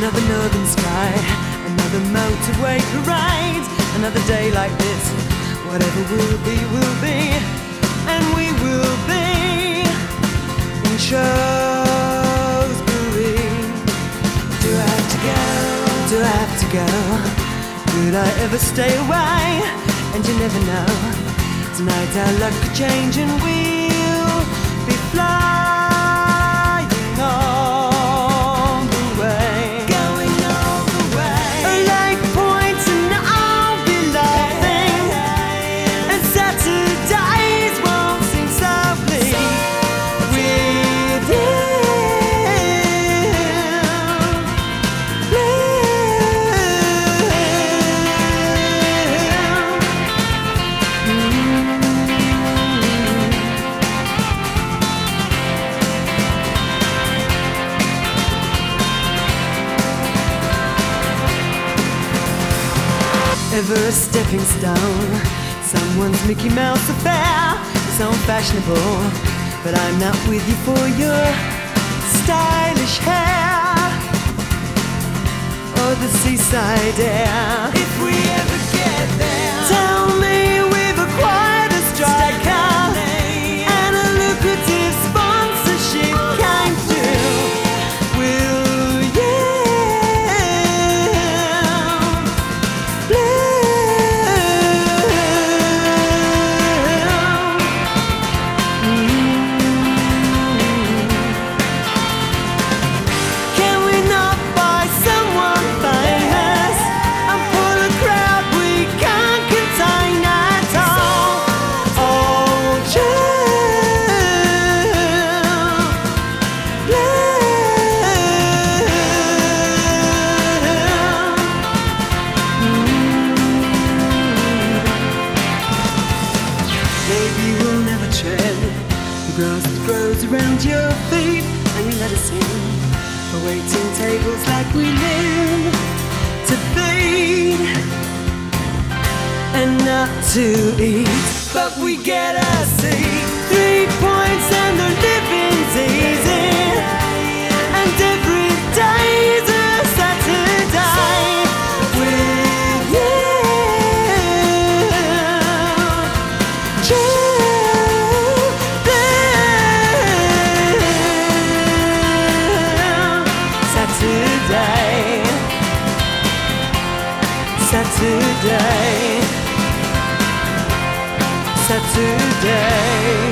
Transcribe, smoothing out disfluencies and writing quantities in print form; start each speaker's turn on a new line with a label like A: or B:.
A: Another northern sky, another motorway ride. Another day like this, whatever will be, and we will be in Shrewsbury. Do I have to go? Do I have to go? Could I ever stay away? And you never know. Tonight our luck could change and we'll be flying all the way. Going all the way. A lake point and I'll be laughing. And Saturdays won't seem so bleak with you. Ever a stepping stone, someone's Mickey Mouse affair. It's unfashionable, but I'm not with you for your stylish hair or the seaside air. If we ever get there, tell me we've acquired a striker and a lucrative sponsorship came through. Will you? Maybe we'll never tread the grass that grows around your feet, and you let us in for waiting tables like we live to feed and not to eat, but we get a seat. 3 points and the living's easy, and every day's a Saturday with you. Saturday.